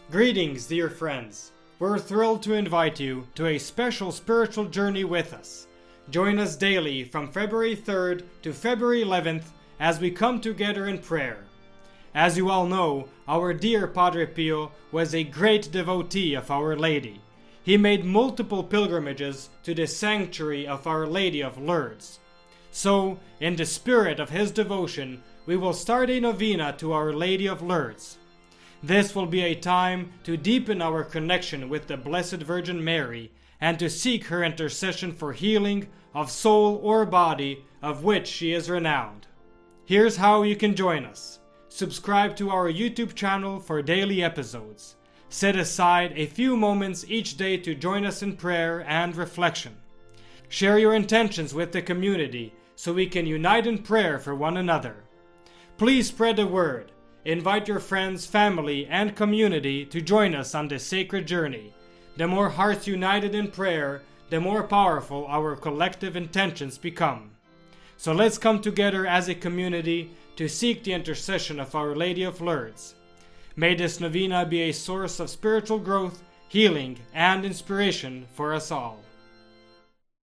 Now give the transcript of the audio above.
Greetings, dear friends. We're thrilled to invite you to a special spiritual journey with us. Join us daily from February 3rd to February 11th as we come together in prayer. As you all know, our dear Padre Pio was a great devotee of Our Lady. He made multiple pilgrimages to the sanctuary of Our Lady of Lourdes. So, in the spirit of his devotion, we will start a novena to Our Lady of Lourdes. This will be a time to deepen our connection with the Blessed Virgin Mary and to seek her intercession for healing of soul or body of which she is renowned. Here's how you can join us. Subscribe to our YouTube channel for daily episodes. Set aside a few moments each day to join us in prayer and reflection. Share your intentions with the community so we can unite in prayer for one another. Please spread the word. Invite your friends, family, and community to join us on this sacred journey. The more hearts united in prayer, the more powerful our collective intentions become. So let's come together as a community to seek the intercession of Our Lady of Lourdes. May this novena be a source of spiritual growth, healing, and inspiration for us all.